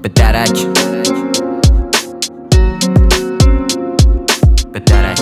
به درک به درک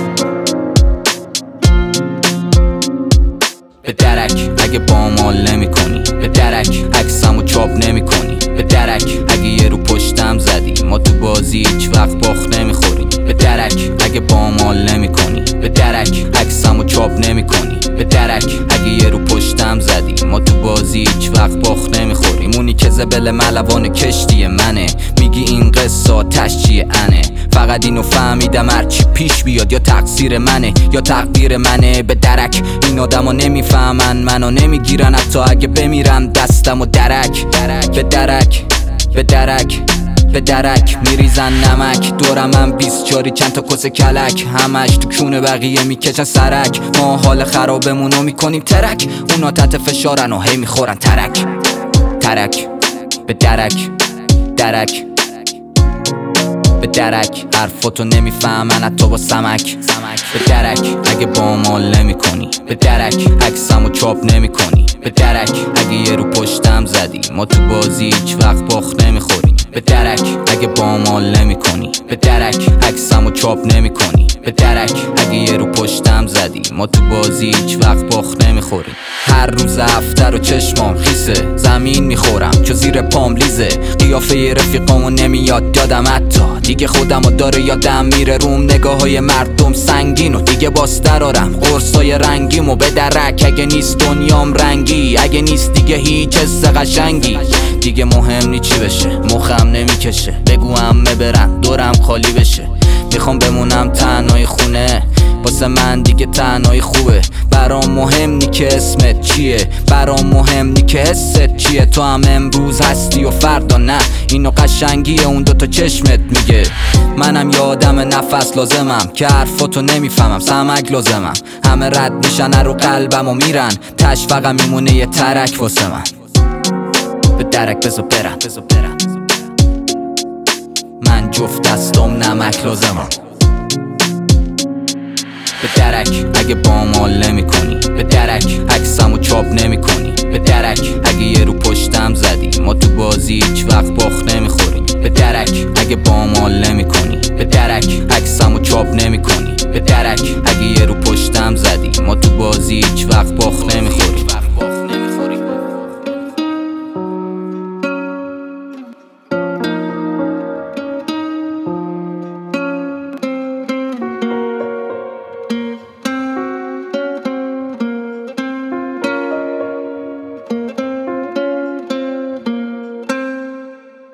به درک اگه بامال نمی کنی، به درک عکسمو چاپ نمی کنی، به درک اگه یه رو پشتم زدی ما تو بازی هیچ وقت باخت نمی خوریم، به درک اگه بامال نمی کنی، به درک عکسمو چاپ نمی کنی، به درک اگه یه رو پشتم زدی ما تو بازی هیچ وقت باخت نمی خوریم. اونی که زبل ملوان کشتی منه، میگی این قصه آتش چیه انه، فقط اینو فهمیدم هرچی پیش بیاد یا تقصیر منه یا تقدیر منه. به درک این آدما نمیفهمن منو، نمیگیرن حتی اگه بمیرم دستم و درک به درک به درک به درک میریزن نمک دورم من 20 جاری چند تا کس کلک، همش تو کونه بقیه میکشن سرک، ما حال خرابمونو میکنیم ترک، اونا تحت فشارن و هی میخورن ترک ترک به درک درک به درک حرفاتو نمیفهمن حتی با سمک، به درک اگه بامال نمی کنی، به درک عکسمو چاپ نمی کنی، به درک اگه یه رو پشتم زدی ما تو بازی هیچ وقت باخت نمی خوریم، به درک اگه بامال نمی کنی، به درک عکسمو چاپ نمی کنی، به درک اگه یه رو پشتم زدی ما تو بازی هیچ وقت باخت نمی خوریم. هر روز هفته رو چشمام خیسه، زمین میخورم چو زیر پام لیزه، قیافه رفیقامو نمیاد یادم حتی دیگه خودمو داره یادم میره روم، نگاه های مردم سنگین و دیگه باز درارم قرصای رنگیمو به درک اگه نیست دنیام رنگی، اگه نیست دیگه هیچ حس قشنگی، دیگه مهم نی چی بشه مخم نمیکشه، بگو همه برن دورم خالی بشه، میخوام بمونم تنهای خونه واسه من دیگه تنهایی خوبه، برام مهم نی که اسمت چیه، برام مهم نی که حست چیه، تو هم امروز هستی و فردا نه، اینو قشنگی اون دوتا چشمت میگه، منم یه آدم نفس لازمم که حرفاتو نمیفهمم سمک لازمم، همه رد میشن رو قلبم و میرن تش فقط میمونه یه ترک واسه من، به درک بذار برم من جفت دستم نمک لازمم، به درک اگه بامال نمی کنی، به درک عکسمو چاپ نمی کنی، به درک اگه یه رو پشتم زدی ما تو بازی هیچ وقت باخت نمی خوریم، به درک اگه بامال نمی کنی، به درک عکسمو چاپ نمی کنی، به درک اگه یه رو پشتم زدی ما تو بازی هیچ وقت باخت نمی